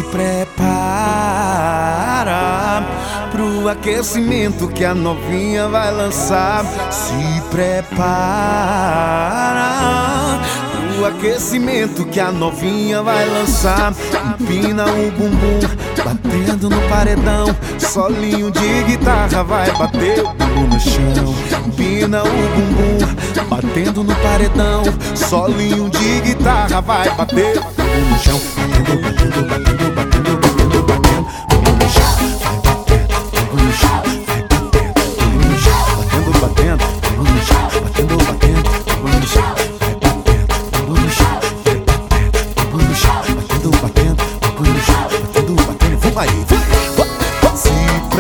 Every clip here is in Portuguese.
prepara pro aquecimento que a novinha vai lançar. Se prepara pro aquecimento que a novinha vai lançar. Empina o bumbum, batendo no paredão. Solinho de guitarra vai bater o bumbum no chão. Empina o bumbum, batendo no paredão. Solinho de guitarra vai bater o bumbum no chão. Batendo, batendo, batendo, batendo, batendo, batendo. Bumbum no chão, vai batendo, bumbum no chão, vai batendo, bumbum no chão, batendo, batendo, bumbum no chão, batendo, batendo, bumbum no chão, vai batendo, bumbum no chão, vai batendo, bumbum no chão, batendo, batendo, bumbum no chão, batendo, batendo. Vamos aí, se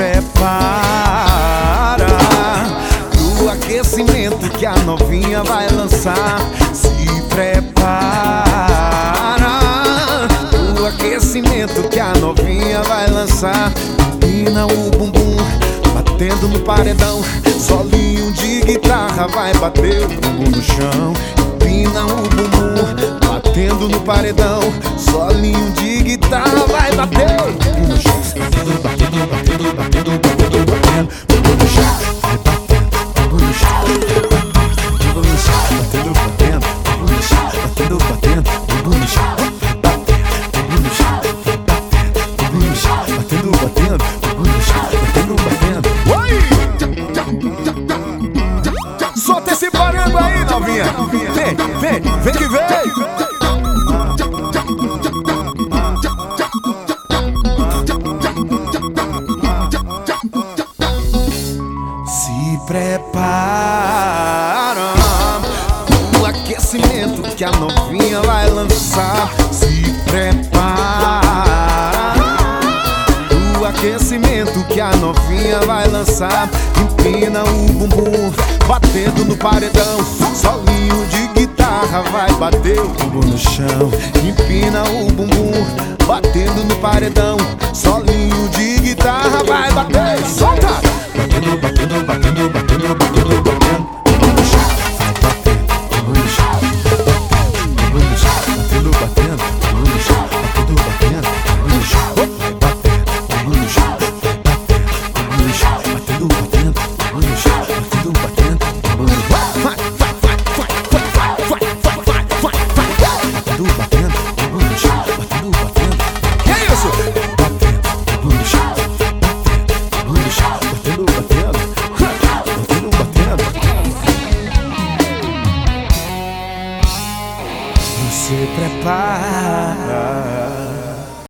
prepara pro aquecimento que a novinha vai lançar. Se prepara pro aquecimento que a novinha vai lançar. Empina o bumbum, batendo no paredão. Solinho de guitarra vai bater o bumbum no chão. Empina o bumbum, batendo no paredão. Solinho de guitarra vai bater o bumbum no chão. Batendo, batendo, batendo, batendo, batendo, batendo. Bumbum no chão, vai batendo, bumbum no chão, bumbum no chão, batendo, batendo, bumbum no chão, batendo, batendo, bumbum no chão, batendo, bumbum no chão, bumbum no chão, batendo, batendo, bumbum no chão, batendo, batendo. Oi! Solta esse barulho aí, novinha. Vem, vem, vem que vem. Se prepara pro aquecimento que a novinha vai lançar. Se prepara pro aquecimento que a novinha vai lançar. Empina o bumbum, batendo no paredão. Solinho de guitarra vai bater o bumbum no chão. Empina o bumbum, batendo no paredão. Solinho de guitarra vai bater. Solta! Batendo, batendo, batendo, batendo, batendo, batendo. Bumbum no chão, vai batendo, bumbum no chão, bumbum no chão, batendo, batendo, bumbum no chão, batendo, batendo, bumbum no chão, vai batendo, bumbum no chão, vai batendo, bumbum no chão, batendo, batendo, bumbum no chão, batendo, batendo, bumbum no chão, vai, vai, vai, vai, vai, vai, vai, vai, vai, vai, batendo, batendo, bumbum no chão, batendo, batendo. Que é isso? Batendo, bumbum no chão, batendo, bumbum no chão, batendo, batendo, batendo, batendo. Se prepara